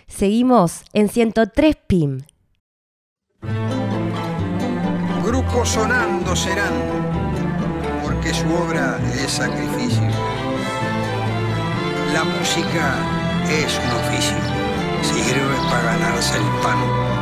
Seguimos en 103 PIM. Grupos sonando serán, porque su obra es sacrificio. La música es un oficio, sirve para ganarse el pan.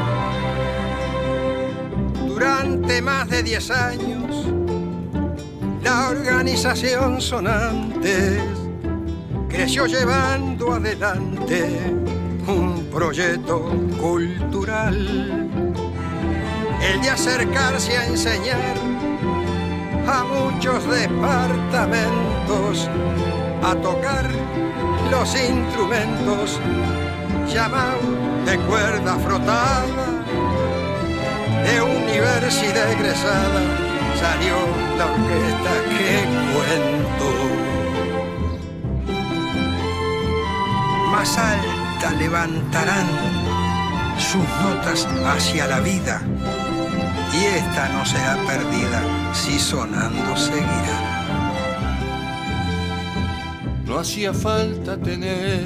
Durante más de 10 años, la organización Sonantes creció llevando adelante un proyecto cultural, el de acercarse a enseñar a muchos departamentos a tocar los instrumentos llamados de cuerda frotada. De universidad egresada salió la orquesta que cuento. Más alta levantarán sus notas hacia la vida, y esta no será perdida si sonando seguirá. No hacía falta tener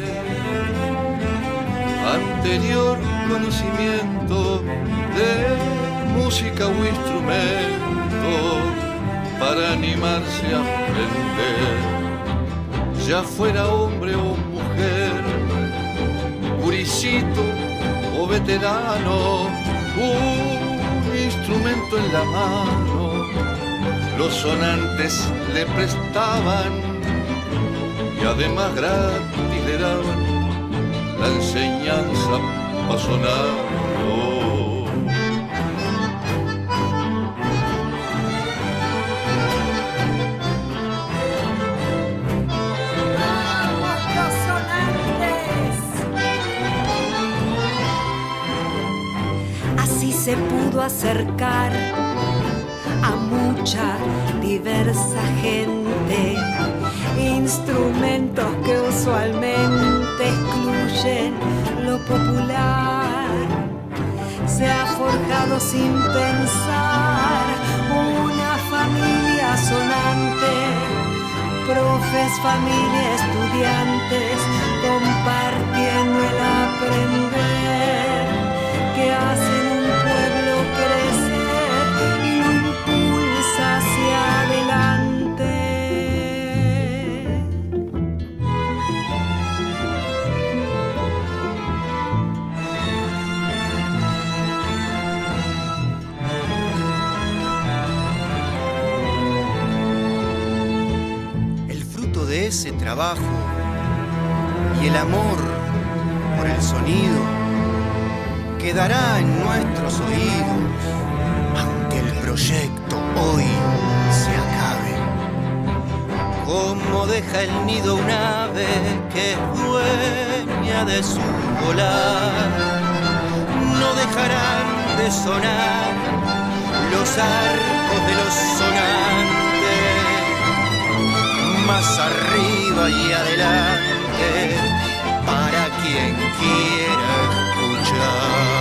anterior conocimiento de música o instrumento para animarse a aprender, ya fuera hombre o mujer, guricito o veterano, un instrumento en la mano, los sonantes le prestaban y además gratis le daban la enseñanza pa' sonar. Se pudo acercar a mucha diversa gente, instrumentos que usualmente excluyen lo popular. Se ha forjado sin pensar una familia sonante, profes, familia, estudiantes, compartiendo el aprender que hacen un pueblo crecer y lo impulsa hacia adelante. El fruto de ese trabajo y el amor por el sonido quedará en nuestros oídos, aunque el proyecto hoy se acabe. Como deja el nido un ave que es dueña de su volar, no dejarán de sonar los arcos de los sonantes, más arriba y adelante, para quien quiera escuchar.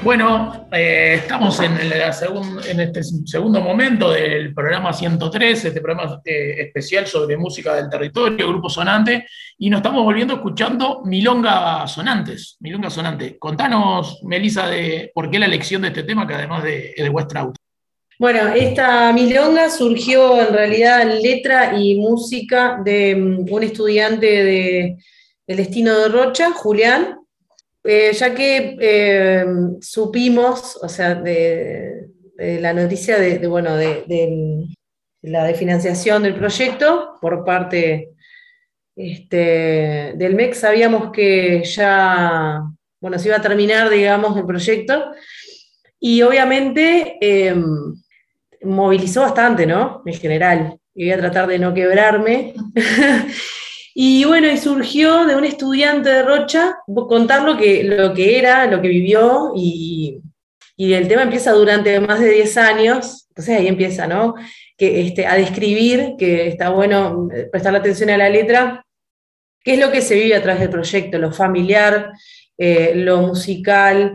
Bueno, estamos en este segundo momento del programa 103, este programa especial sobre música del territorio, Grupo Sonante, y nos estamos volviendo escuchando Milonga Sonantes. Milonga Sonante. Contanos, Melissa, de por qué la elección de este tema, que además de vuestra auto. Bueno, esta milonga surgió en realidad en letra y música de un estudiante del Destino de Rocha, Julián, ya que supimos, o sea, de la noticia de la financiación del proyecto por parte del MEC, sabíamos que ya, bueno, se iba a terminar, digamos, el proyecto, y obviamente movilizó bastante, ¿no? En general, y voy a tratar de no quebrarme. Y bueno, y surgió de un estudiante de Rocha contar lo que era, lo que vivió, y el tema empieza durante más de 10 años, entonces ahí empieza, ¿no? A describir, que está bueno prestar atención a la letra, qué es lo que se vive a través del proyecto, lo familiar, lo musical,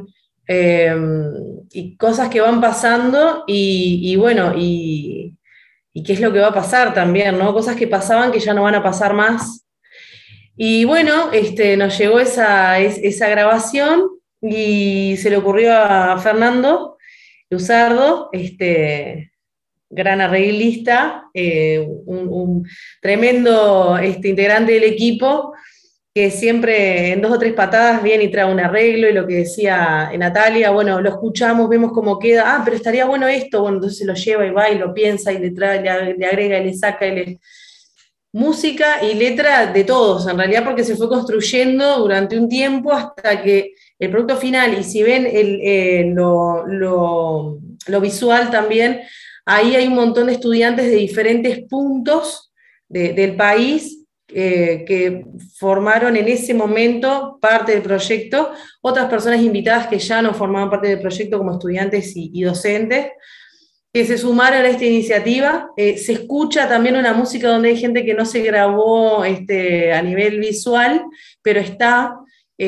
y cosas que van pasando, y bueno, y qué es lo que va a pasar también, ¿no? Cosas que pasaban que ya no van a pasar más. Y bueno, nos llegó esa grabación y se le ocurrió a Fernando Luzardo, gran arreglista, un tremendo integrante del equipo, que siempre en 2 o 3 patadas viene y trae un arreglo, y lo que decía Natalia, bueno, lo escuchamos, vemos cómo queda, pero estaría bueno esto, bueno, entonces lo lleva y va y lo piensa y le trae, le agrega y le saca y le... Música y letra de todos, en realidad, porque se fue construyendo durante un tiempo hasta que el producto final, y si ven lo visual también, ahí hay un montón de estudiantes de diferentes puntos del país que formaron en ese momento parte del proyecto, otras personas invitadas que ya no formaban parte del proyecto como estudiantes y docentes, que se sumaron a esta iniciativa. Se escucha también una música donde hay gente que no se grabó a nivel visual, pero está,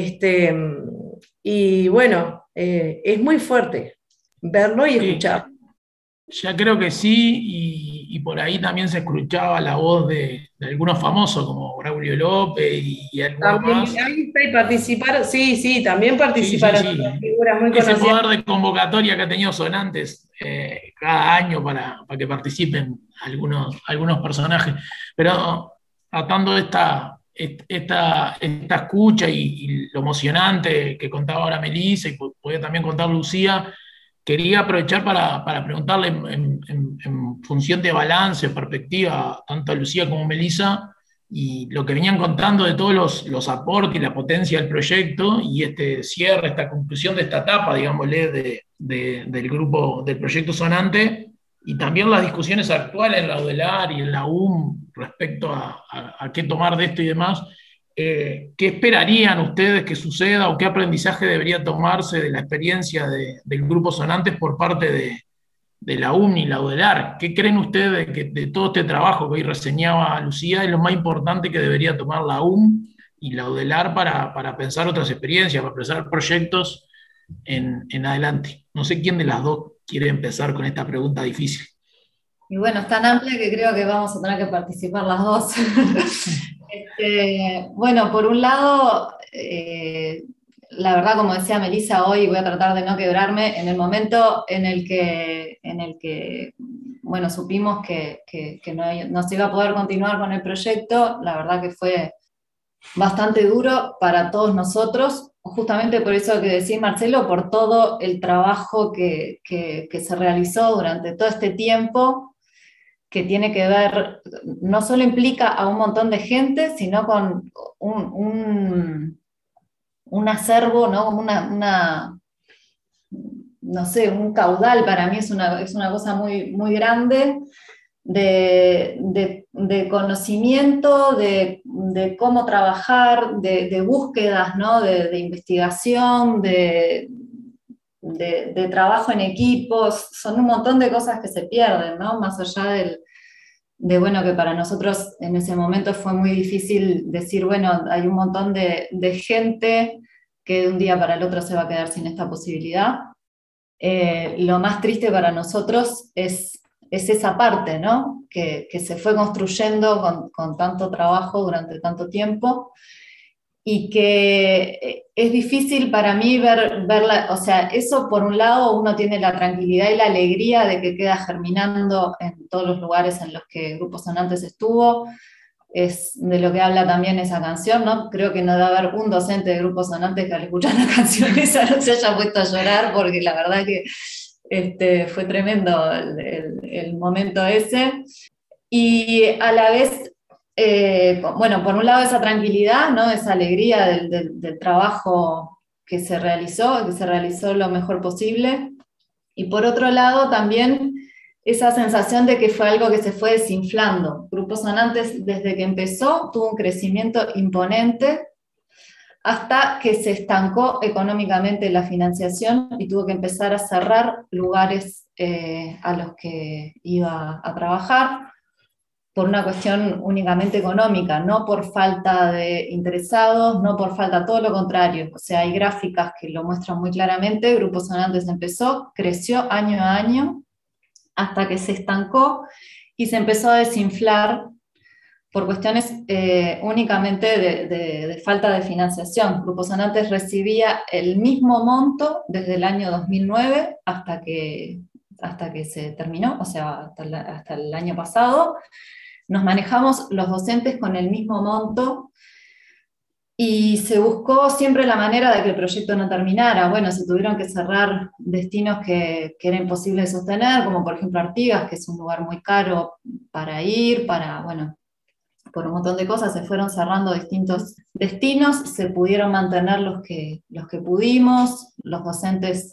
y bueno, es muy fuerte verlo y escucharlo. Ya creo que sí, y por ahí también se escuchaba la voz de algunos famosos como Braulio López y algunos también, más. Ahí participaron, sí, también participaron figuras muy conocidas. Ese poder de convocatoria que ha tenido Sonantes cada año para que participen algunos personajes. Pero atando esta escucha y lo emocionante que contaba ahora Melissa, y podía también contar Lucía, quería aprovechar para preguntarle en función de balance, perspectiva, tanto a Lucía como a Melissa, y lo que venían contando de todos los aportes y la potencia del proyecto, y este cierre, esta conclusión de esta etapa, digámosle, del grupo, del proyecto Sonante, y también las discusiones actuales en la UDELAR y en la UM respecto a qué tomar de esto y demás. ¿Qué esperarían ustedes que suceda o qué aprendizaje debería tomarse de la experiencia del Grupo Sonantes por parte de la UNI y la UDELAR? ¿Qué creen ustedes de todo este trabajo que hoy reseñaba Lucía es lo más importante que debería tomar la UM y la UDELAR para pensar otras experiencias, para pensar proyectos en adelante? No sé quién de las dos quiere empezar con esta pregunta difícil. Y bueno, es tan amplia que creo que vamos a tener que participar las dos. Bueno, por un lado, la verdad, como decía Melissa hoy, voy a tratar de no quebrarme, en el momento en el que bueno, supimos que no se iba a poder continuar con el proyecto, la verdad que fue bastante duro para todos nosotros, justamente por eso que decía Marcelo, por todo el trabajo que se realizó durante todo este tiempo, que tiene que ver, no solo implica a un montón de gente, sino con un acervo, ¿no? Como no sé, un caudal, para mí es una cosa muy, muy grande de conocimiento, de cómo trabajar, de búsquedas, ¿no? De investigación, de trabajo en equipos. Son un montón de cosas que se pierden, ¿no? Más allá bueno, que para nosotros en ese momento fue muy difícil decir, bueno, hay un montón de gente que de un día para el otro se va a quedar sin esta posibilidad. Lo más triste para nosotros es esa parte, ¿no? Que se fue construyendo con tanto trabajo durante tanto tiempo, y que es difícil para mí verla, o sea, eso por un lado uno tiene la tranquilidad y la alegría de que queda germinando en todos los lugares en los que Grupo Sonantes estuvo. Es de lo que habla también esa canción, ¿no? Creo que no debe haber un docente de Grupo Sonantes que al escuchar la canción esa no se haya puesto a llorar, porque la verdad que fue tremendo el momento ese. Y a la vez, bueno, por un lado esa tranquilidad, ¿no? Esa alegría del trabajo que se realizó lo mejor posible. Y por otro lado también esa sensación de que fue algo que se fue desinflando. Grupo Sonantes, desde que empezó, tuvo un crecimiento imponente hasta que se estancó económicamente la financiación y tuvo que empezar a cerrar lugares a los que iba a trabajar por una cuestión únicamente económica, no por falta de interesados, no por falta, todo lo contrario. O sea, hay gráficas que lo muestran muy claramente. Grupo Sonantes empezó, creció año a año, hasta que se estancó y se empezó a desinflar por cuestiones únicamente de falta de financiación. Grupo Sonantes recibía el mismo monto desde el año 2009 hasta que se terminó, o sea, hasta el año pasado. Nos manejamos los docentes con el mismo monto y se buscó siempre la manera de que el proyecto no terminara. Bueno, se tuvieron que cerrar destinos que era imposible de sostener, como por ejemplo Artigas, que es un lugar muy caro para ir, bueno, por un montón de cosas se fueron cerrando distintos destinos, se pudieron mantener los que pudimos, los docentes,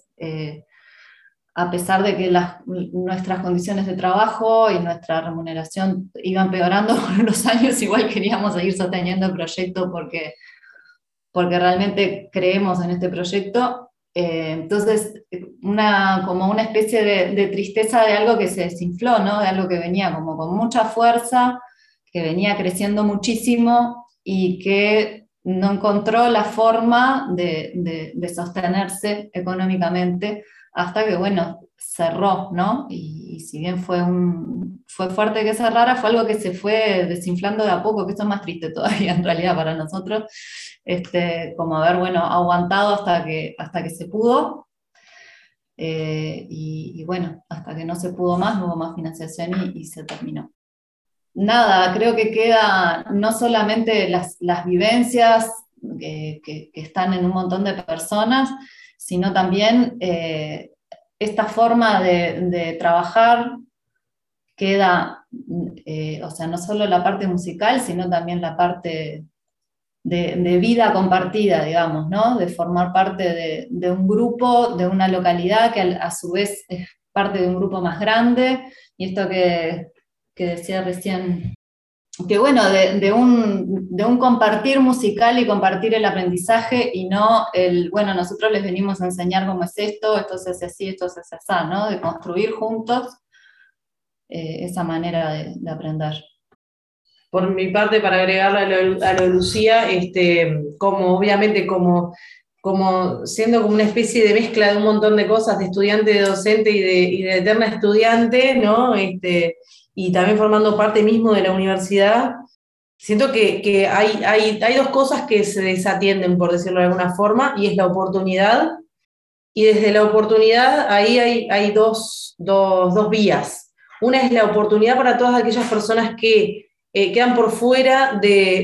a pesar de que nuestras condiciones de trabajo y nuestra remuneración iban peorando con los años, igual queríamos seguir sosteniendo el proyecto porque realmente creemos en este proyecto. Entonces, como una especie de tristeza de algo que se desinfló, ¿no? De algo que venía como con mucha fuerza, que venía creciendo muchísimo y que no encontró la forma de sostenerse económicamente hasta que, bueno, cerró, ¿no? Y si bien fue fuerte que cerrara, fue algo que se fue desinflando de a poco, que eso es más triste todavía en realidad para nosotros, como haber, bueno, aguantado hasta que se pudo, y bueno, hasta que no se pudo más, no hubo más financiación y se terminó. Nada, creo que queda no solamente las vivencias que están en un montón de personas, sino también esta forma de trabajar queda, o sea, no solo la parte musical, sino también la parte de vida compartida, digamos, ¿no? De formar parte de un grupo, de una localidad que a su vez es parte de un grupo más grande, y esto que decía recién, que bueno, de un compartir musical y compartir el aprendizaje, y no bueno, nosotros les venimos a enseñar cómo es esto se hace así, esto se hace así, ¿no? De construir juntos esa manera de aprender. Por mi parte, para agregarle a lo de Lucía, como obviamente como siendo como una especie de mezcla de un montón de cosas, de estudiante, de docente y de eterna estudiante, ¿no? Y también formando parte mismo de la universidad, siento que hay dos cosas que se desatienden, por decirlo de alguna forma, y es la oportunidad, y desde la oportunidad ahí hay dos vías. Una es la oportunidad para todas aquellas personas que quedan por fuera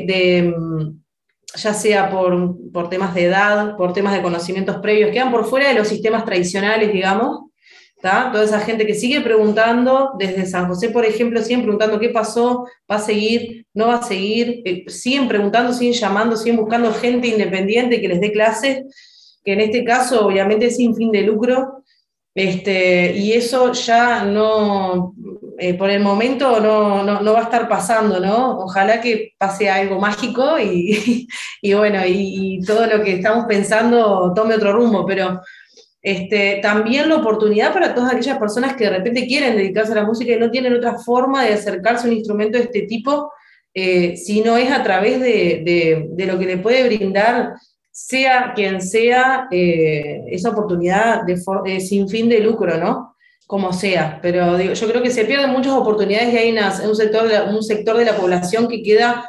ya sea por temas de edad, por temas de conocimientos previos, quedan por fuera de los sistemas tradicionales, digamos. ¿Tá? Toda esa gente que sigue preguntando, desde San José, por ejemplo, siguen preguntando qué pasó, va a seguir, no va a seguir, siguen preguntando, siguen llamando, siguen buscando gente independiente que les dé clases, que en este caso obviamente es sin fin de lucro, y eso ya no, por el momento no va a estar pasando, ¿no? Ojalá que pase algo mágico y bueno, y todo lo que estamos pensando tome otro rumbo, pero también la oportunidad para todas aquellas personas que de repente quieren dedicarse a la música y no tienen otra forma de acercarse a un instrumento de este tipo, si no es a través de lo que le puede brindar sea quien sea, esa oportunidad sin fin de lucro, ¿no? Como sea. Pero digo, yo creo que se pierden muchas oportunidades y hay un sector de la población que queda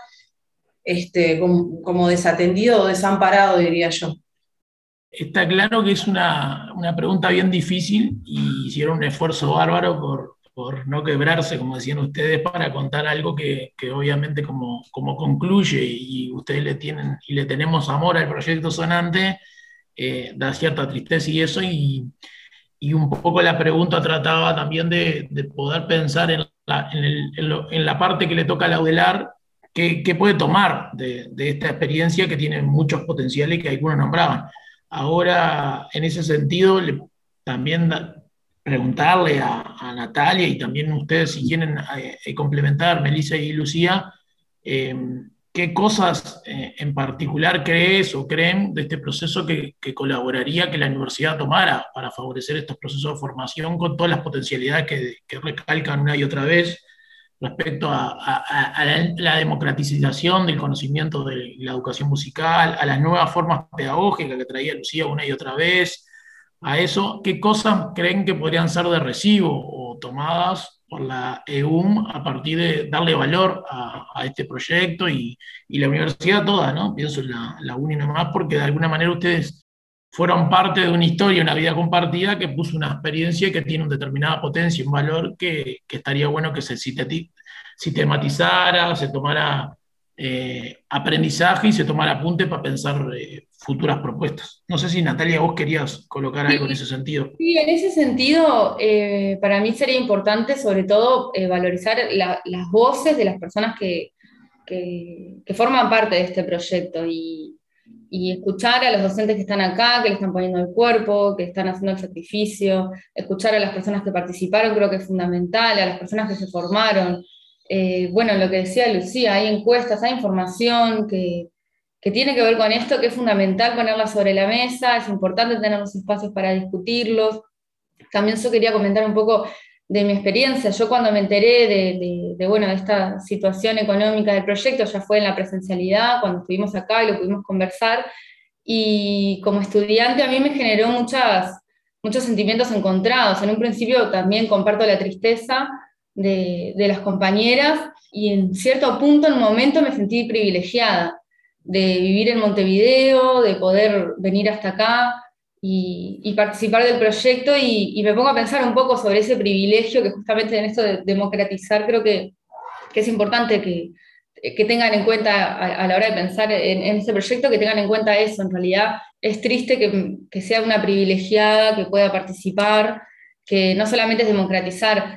como desatendido o desamparado, diría yo. Está claro que es una pregunta bien difícil y hicieron un esfuerzo bárbaro por no quebrarse, como decían ustedes, para contar algo que obviamente como concluye y ustedes le tenemos amor al proyecto Sonante, da cierta tristeza y eso, y un poco la pregunta trataba también de poder pensar en la parte que le toca a Laudelar, qué puede tomar de esta experiencia que tiene muchos potenciales que algunos nombraban. Ahora, en ese sentido, también preguntarle a Natalia y también ustedes si quieren complementar, Melissa y Lucía, eh, qué cosas en particular crees o creen de este proceso que colaboraría que la universidad tomara para favorecer estos procesos de formación con todas las potencialidades que recalcan una y otra vez respecto a la democratización del conocimiento de la educación musical, a las nuevas formas pedagógicas que traía Lucía una y otra vez, a eso, ¿qué cosas creen que podrían ser de recibo o tomadas por la EUM a partir de darle valor a este proyecto y la universidad toda, ¿no? Pienso en la UNI nomás, porque de alguna manera ustedes fueron parte de una historia, una vida compartida que puso una experiencia que tiene una determinada potencia y un valor que estaría bueno que se sistematizara, se tomara aprendizaje y se tomara apunte para pensar futuras propuestas. No sé si Natalia, vos querías colocar algo en ese sentido. Sí, en ese sentido, para mí sería importante sobre todo valorizar las voces de las personas que forman parte de este proyecto y escuchar a los docentes que están acá, que le están poniendo el cuerpo, que están haciendo el sacrificio, escuchar a las personas que participaron, creo que es fundamental, a las personas que se formaron. Bueno, lo que decía Lucía, hay encuestas, hay información que tiene que ver con esto, que es fundamental ponerla sobre la mesa, es importante tener los espacios para discutirlos. También yo quería comentar un poco de mi experiencia. Yo cuando me enteré de esta situación económica del proyecto, ya fue en la presencialidad, cuando estuvimos acá y lo pudimos conversar, y como estudiante a mí me generó muchos sentimientos encontrados. En un principio también comparto la tristeza de las compañeras, y en cierto punto, en un momento, me sentí privilegiada de vivir en Montevideo, de poder venir hasta acá y participar del proyecto, y me pongo a pensar un poco sobre ese privilegio que justamente en esto de democratizar creo que es importante que tengan en cuenta a la hora de pensar en este proyecto, que tengan en cuenta eso. En realidad es triste que sea una privilegiada, que pueda participar, que no solamente es democratizar,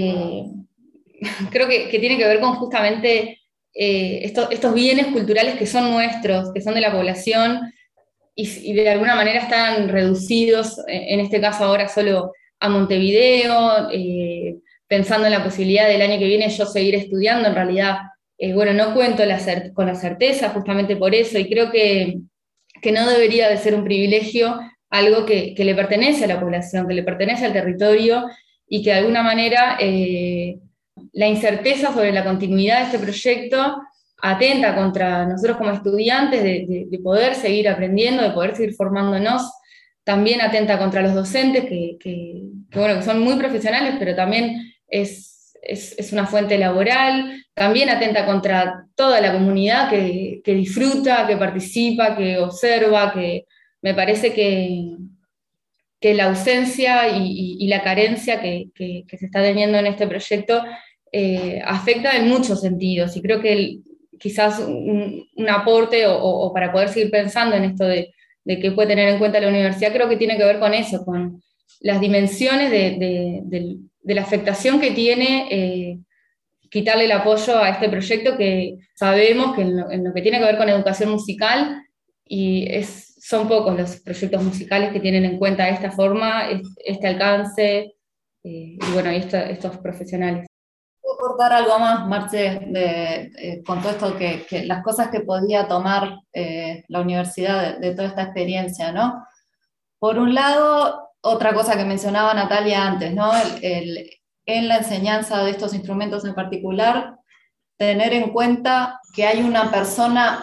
creo que tiene que ver con justamente estos bienes culturales que son nuestros, que son de la población, y de alguna manera están reducidos, en este caso ahora solo a Montevideo, pensando en la posibilidad del año que viene yo seguir estudiando. En realidad, no cuento con la certeza justamente por eso, y creo que no debería de ser un privilegio algo que le pertenece a la población, que le pertenece al territorio, y que de alguna manera la incerteza sobre la continuidad de este proyecto atenta contra nosotros como estudiantes de poder seguir aprendiendo, de poder seguir formándonos. También atenta contra los docentes, que son muy profesionales, pero también es una fuente laboral. También atenta contra toda la comunidad que disfruta, que participa, que observa, que me parece que la ausencia y la carencia que se está teniendo en este proyecto afecta en muchos sentidos, y creo que quizás un aporte o para poder seguir pensando en esto de qué puede tener en cuenta la universidad, creo que tiene que ver con eso, con las dimensiones de la afectación que tiene quitarle el apoyo a este proyecto, que sabemos que en lo que tiene que ver con educación musical, son pocos los proyectos musicales que tienen en cuenta esta forma, este alcance, y estos profesionales. ¿Puedo cortar algo más, Marce, con todo esto, que las cosas que podía tomar la universidad de toda esta experiencia, ¿no? Por un lado, otra cosa que mencionaba Natalia antes, ¿no? En la enseñanza de estos instrumentos en particular, tener en cuenta que hay una persona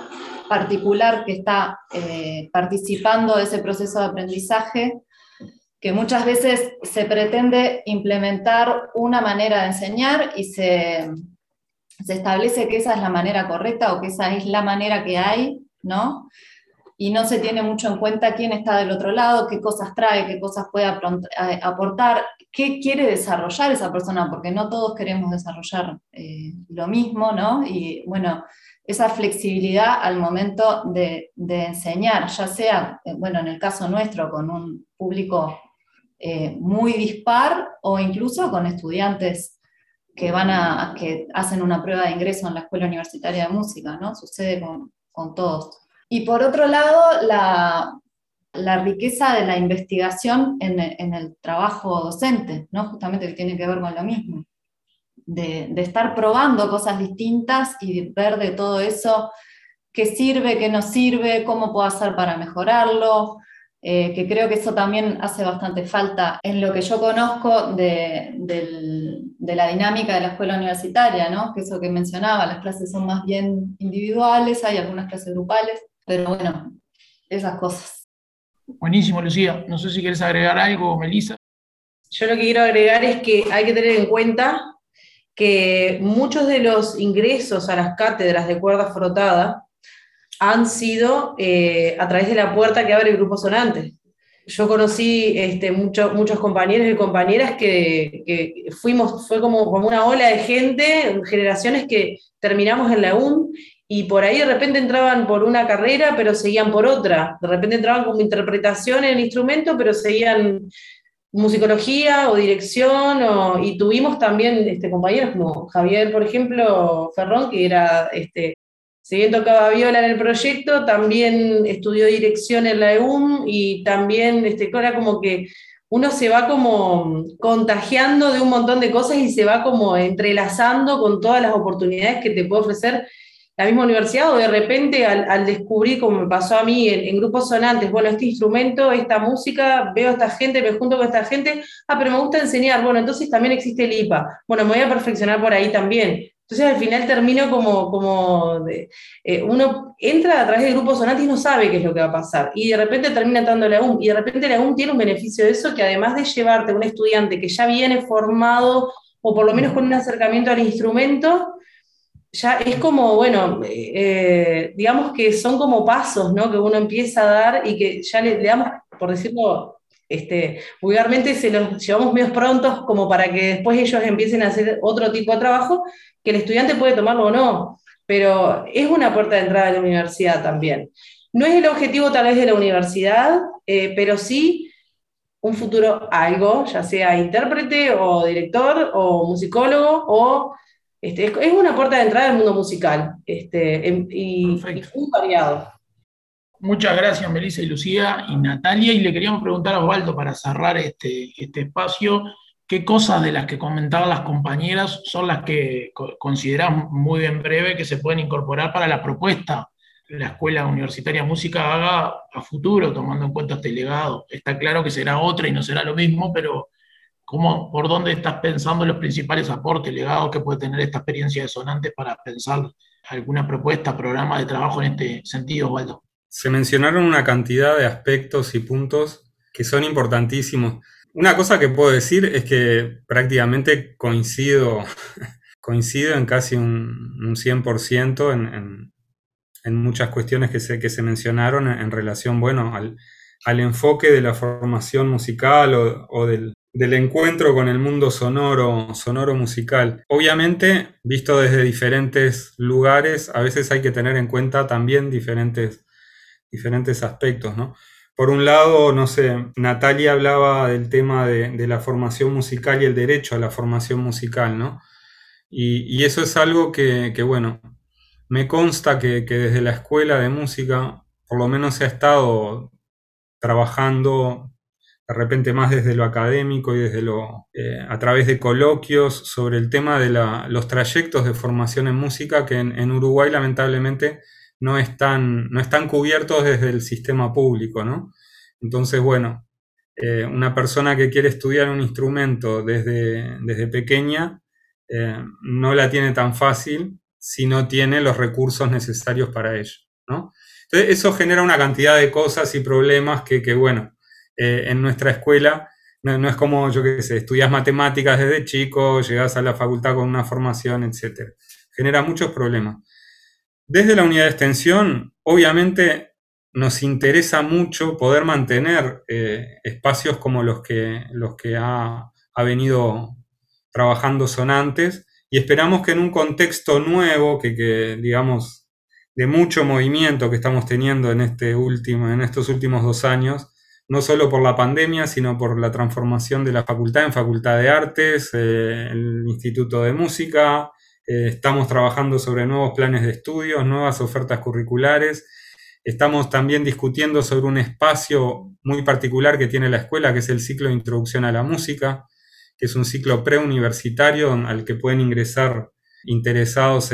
particular que está participando de ese proceso de aprendizaje, que muchas veces se pretende implementar una manera de enseñar y se establece que esa es la manera correcta o que esa es la manera que hay, ¿no? Y no se tiene mucho en cuenta quién está del otro lado, qué cosas trae, qué cosas puede aportar, qué quiere desarrollar esa persona, porque no todos queremos desarrollar lo mismo, ¿no? Y bueno, esa flexibilidad al momento de enseñar, ya sea, bueno, en el caso nuestro, con un público muy dispar, o incluso con estudiantes que hacen una prueba de ingreso en la Escuela Universitaria de Música, ¿no? Sucede con todos. Y por otro lado, la riqueza de la investigación en el trabajo docente, ¿no? Justamente que tiene que ver con lo mismo, de estar probando cosas distintas y ver de todo eso qué sirve, qué no sirve, cómo puedo hacer para mejorarlo, que creo que eso también hace bastante falta en lo que yo conozco de la dinámica de la escuela universitaria, ¿no? Que eso que mencionaba, las clases son más bien individuales, hay algunas clases grupales, pero bueno, esas cosas. Buenísimo, Lucía. No sé si quieres agregar algo, Melissa. Yo lo que quiero agregar es que hay que tener en cuenta que muchos de los ingresos a las cátedras de cuerda frotada han sido a través de la puerta que abre el Grupo Sonante. Yo conocí muchos compañeros y compañeras que fue como una ola de gente, generaciones que terminamos en la UM, y por ahí de repente entraban por una carrera, pero seguían por otra. De repente entraban como interpretación en el instrumento, pero seguían musicología o dirección, y tuvimos también compañeros como Javier, por ejemplo, Ferrón, que era, si bien tocaba viola en el proyecto, también estudió dirección en la EUM, y también era como que uno se va como contagiando de un montón de cosas y se va como entrelazando con todas las oportunidades que te puede ofrecer la misma universidad, o de repente al descubrir, como me pasó a mí en grupos sonantes, bueno, este instrumento, esta música, veo a esta gente, me junto con esta gente, pero me gusta enseñar, bueno, entonces también existe el IPA, bueno, me voy a perfeccionar por ahí también. Entonces al final termino uno entra a través del grupo sonante y no sabe qué es lo que va a pasar, y de repente termina entrando a la UM, y de repente la UM tiene un beneficio de eso, que además de llevarte a un estudiante que ya viene formado, o por lo menos con un acercamiento al instrumento, ya es como, bueno, digamos que son como pasos, ¿no? Que uno empieza a dar y que ya le damos, por decirlo vulgarmente, se los llevamos medio prontos como para que después ellos empiecen a hacer otro tipo de trabajo, que el estudiante puede tomarlo o no, pero es una puerta de entrada a la universidad también. No es el objetivo tal vez de la universidad, pero sí un futuro algo, ya sea intérprete o director o musicólogo o... es una puerta de entrada al mundo musical, y muy variado. Muchas gracias, Melissa y Lucía y Natalia, y le queríamos preguntar a Osvaldo, para cerrar este espacio, ¿qué cosas de las que comentaban las compañeras son las que considerás muy en breve que se pueden incorporar para la propuesta que la Escuela Universitaria de Música haga a futuro, tomando en cuenta este legado? Está claro que será otra y no será lo mismo, pero ¿por dónde estás pensando los principales aportes, legados que puede tener esta experiencia de Sonantes para pensar alguna propuesta, programa de trabajo en este sentido, Osvaldo? Se mencionaron una cantidad de aspectos y puntos que son importantísimos. Una cosa que puedo decir es que prácticamente coincido en casi un 100% en muchas cuestiones que se mencionaron en relación, bueno, al enfoque de la formación musical o del encuentro con el mundo sonoro musical. Obviamente, visto desde diferentes lugares, a veces hay que tener en cuenta también diferentes aspectos, ¿no? Por un lado, no sé, Natalia hablaba del tema de la formación musical y el derecho a la formación musical, ¿no? Y eso es algo que bueno, me consta que desde la escuela de música, por lo menos se ha estado trabajando de repente más desde lo académico y desde a través de coloquios sobre el tema de los trayectos de formación en música, que en Uruguay lamentablemente no están cubiertos desde el sistema público, ¿no? Entonces, bueno, una persona que quiere estudiar un instrumento desde pequeña no la tiene tan fácil si no tiene los recursos necesarios para ello, ¿no? Entonces, eso genera una cantidad de cosas y problemas que bueno, en nuestra escuela no es como, yo qué sé, estudias matemáticas desde chico, llegás a la facultad con una formación, etc. Genera muchos problemas. Desde la unidad de extensión, obviamente, nos interesa mucho poder mantener espacios como los que ha venido trabajando Sonantes, y esperamos que en un contexto nuevo, que digamos, de mucho movimiento que estamos teniendo en estos últimos 2 años, no solo por la pandemia, sino por la transformación de la facultad en Facultad de Artes, el Instituto de Música, estamos trabajando sobre nuevos planes de estudios, nuevas ofertas curriculares. Estamos también discutiendo sobre un espacio muy particular que tiene la escuela, que es el ciclo de introducción a la música, que es un ciclo preuniversitario al que pueden ingresar interesados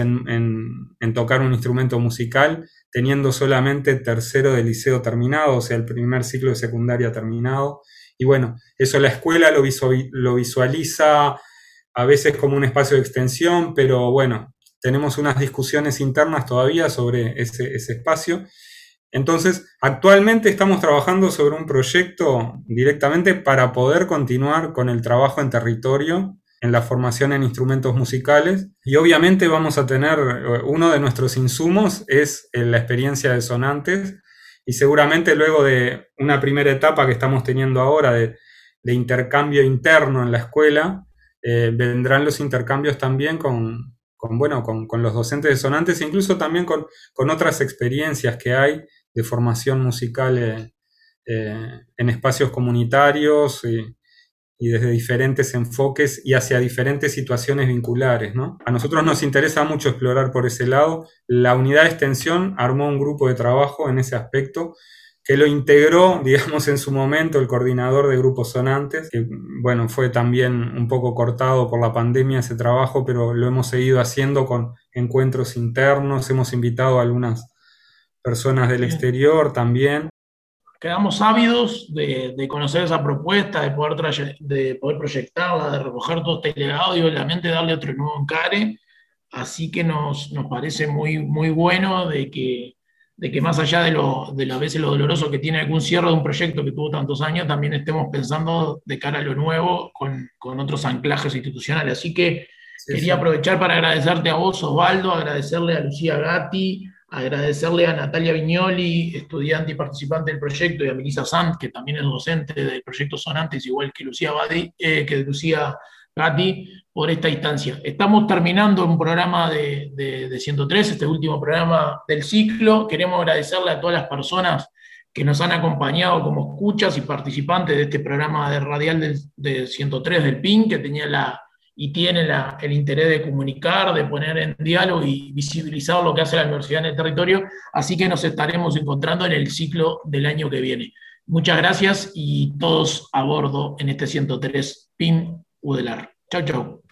en tocar un instrumento musical, teniendo solamente tercero de liceo terminado, o sea, el primer ciclo de secundaria terminado. Y bueno, eso la escuela lo visualiza a veces como un espacio de extensión, pero bueno, tenemos unas discusiones internas todavía sobre ese espacio. Entonces, actualmente estamos trabajando sobre un proyecto directamente para poder continuar con el trabajo en territorio, en la formación en instrumentos musicales, y obviamente vamos a tener, uno de nuestros insumos es la experiencia de Sonantes, y seguramente luego de una primera etapa que estamos teniendo ahora de intercambio interno en la escuela, vendrán los intercambios también con los docentes de Sonantes, e incluso también con otras experiencias que hay de formación musical en espacios comunitarios y desde diferentes enfoques y hacia diferentes situaciones vinculares, ¿no? A nosotros nos interesa mucho explorar por ese lado. La unidad de extensión armó un grupo de trabajo en ese aspecto que lo integró, digamos, en su momento el coordinador de Grupo Sonantes, que, bueno, fue también un poco cortado por la pandemia ese trabajo, pero lo hemos seguido haciendo con encuentros internos, hemos invitado a algunas personas del exterior también. Quedamos ávidos de conocer esa propuesta, de poder proyectarla, de recoger todo este legado y obviamente darle otro nuevo encare. Así que nos parece muy, muy bueno de que más allá de a veces lo doloroso que tiene algún cierre de un proyecto que tuvo tantos años, también estemos pensando de cara a lo nuevo con otros anclajes institucionales. Así que quería aprovechar para agradecerte a vos, Osvaldo, agradecerle a Lucía Gatti, agradecerle a Natalia Viñoli, estudiante y participante del proyecto, y a Melissa Sant, que también es docente del proyecto Sonantes, igual que Lucía Gatti, por esta instancia. Estamos terminando un programa de 103, este último programa del ciclo. Queremos agradecerle a todas las personas que nos han acompañado como escuchas y participantes de este programa de radial de 103 del PIN, que tenía tiene el interés de comunicar, de poner en diálogo y visibilizar lo que hace la universidad en el territorio. Así que nos estaremos encontrando en el ciclo del año que viene. Muchas gracias y todos a bordo en este 103 PIN Udelar. Chau, chau.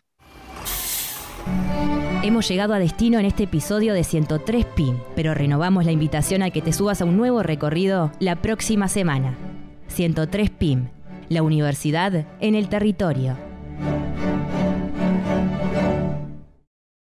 Hemos llegado a destino en este episodio de 103 PIN, pero renovamos la invitación a que te subas a un nuevo recorrido la próxima semana. 103 PIN, la universidad en el territorio.